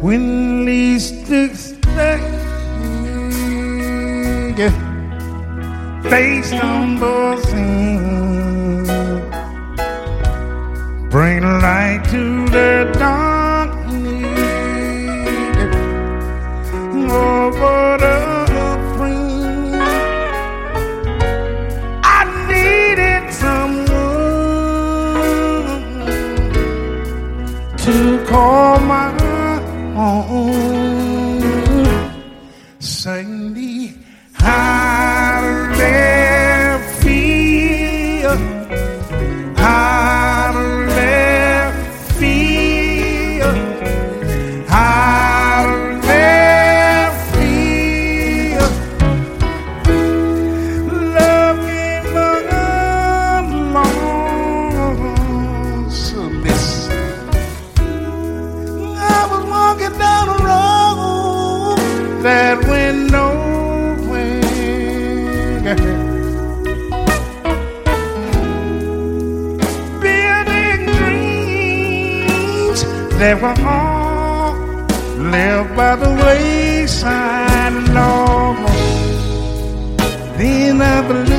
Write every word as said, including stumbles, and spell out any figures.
when least expect, they stumbles in, bring light to the darkness. Oh, what a friend. I needed someone to call my own. Sandy, how do they feel? How do they feel? How do they feel? Love came along, so listen. I was walking down the road that went nowhere, building dreams that were all left by the wayside, Lord. Then I believe